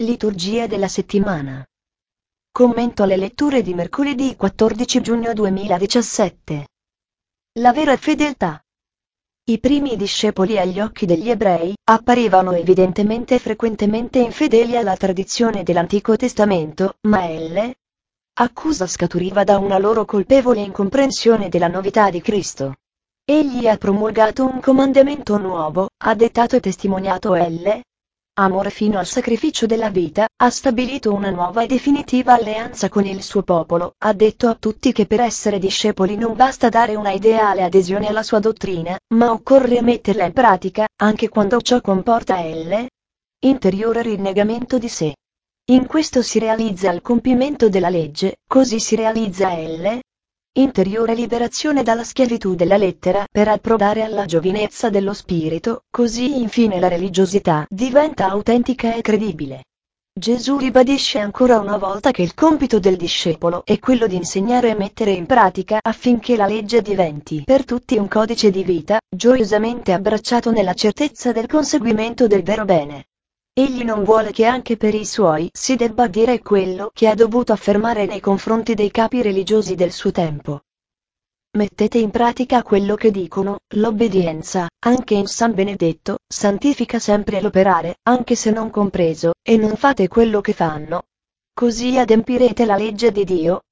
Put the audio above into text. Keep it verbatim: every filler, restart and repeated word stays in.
Liturgia della settimana. Commento alle letture di mercoledì quattordici giugno duemiladiciassette. La vera fedeltà. I primi discepoli agli occhi degli ebrei apparivano evidentemente e frequentemente infedeli alla tradizione dell'Antico Testamento, ma L. accusa scaturiva da una loro colpevole incomprensione della novità di Cristo. Egli ha promulgato un comandamento nuovo, ha dettato e testimoniato L. amore fino al sacrificio della vita, ha stabilito una nuova e definitiva alleanza con il suo popolo, ha detto a tutti che per essere discepoli non basta dare una ideale adesione alla sua dottrina, ma occorre metterla in pratica, anche quando ciò comporta L. interiore rinnegamento di sé. In questo si realizza il compimento della legge, così si realizza L. interiore liberazione dalla schiavitù della lettera per approdare alla giovinezza dello spirito, così infine la religiosità diventa autentica e credibile. Gesù ribadisce ancora una volta che il compito del discepolo è quello di insegnare e mettere in pratica affinché la legge diventi per tutti un codice di vita, gioiosamente abbracciato nella certezza del conseguimento del vero bene. Egli non vuole che anche per i suoi si debba dire quello che ha dovuto affermare nei confronti dei capi religiosi del suo tempo. Mettete in pratica quello che dicono, l'obbedienza, anche in San Benedetto, santifica sempre l'operare, anche se non compreso, e non fate quello che fanno. Così adempirete la legge di Dio,